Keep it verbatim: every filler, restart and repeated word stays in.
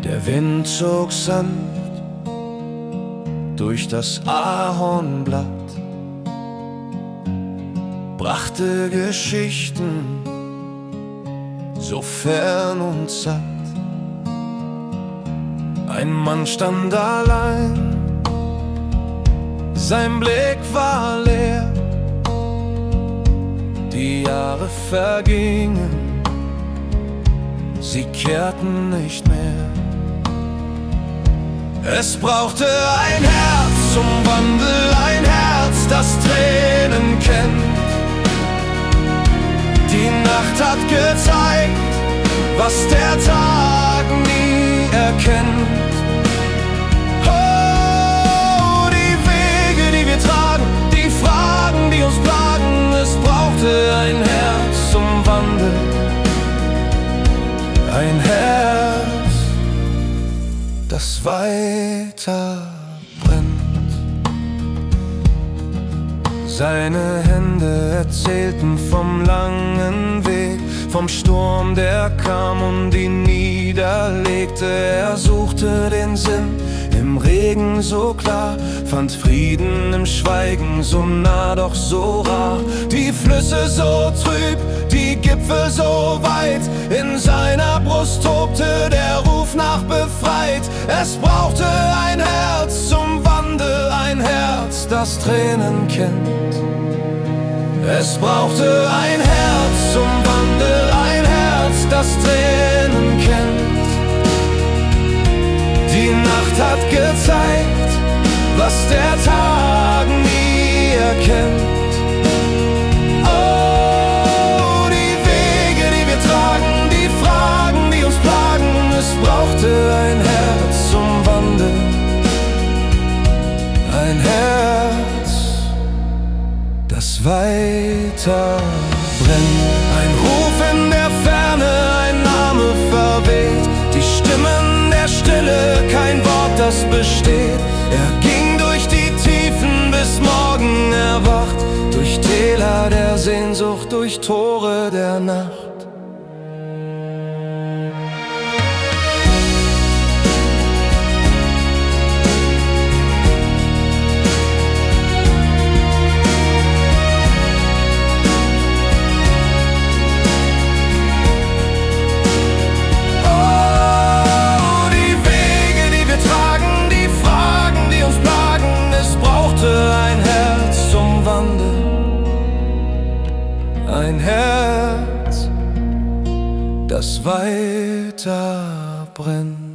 Der Wind zog sanft durch das Ahornblatt, brachte Geschichten so fern und satt. Ein Mann stand allein, sein Blick war leer. Die Jahre vergingen, sie kehrten nicht mehr. Es brauchte ein Herz zum Wandel, ein Herz, das Tränen kennt. Die Nacht hat gezeigt, was der Tag nie erkennt. Oh, die Wege, die wir tragen, die Fragen, die uns plagen. Es brauchte ein Herz zum Wandel, ein Herz, das weiter brennt. Seine Hände erzählten vom langen Weg, vom Sturm, der kam und ihn niederlegte. Er suchte den Sinn im Regen so klar, fand Frieden im Schweigen so nah, doch so rar. Die Flüsse so trüb, die Gipfel so weit, in seiner Brust tobte der Ruf nach befreit. Es brauchte ein Herz zum Wandel, ein Herz, das Tränen kennt. Es brauchte ein Herz zum Wandel, ein Herz, das Tränen kennt. Die Nacht hat gezeigt, was der Tag nie erkennt. Oh, die Wege, die wir tragen, die Fragen, die uns plagen. Es brauchte ein Herz zum Wandel, ein Herz, das weiter brennt. Ein Ruf in der Ferne, ein Name verweht, die Stimmen der Stille, kein Wort, das besteht. Er ging durch die Tiefen, bis morgen erwacht, durch Täler der Sehnsucht, durch Tore der Nacht. Ein Herz, das weiter brennt.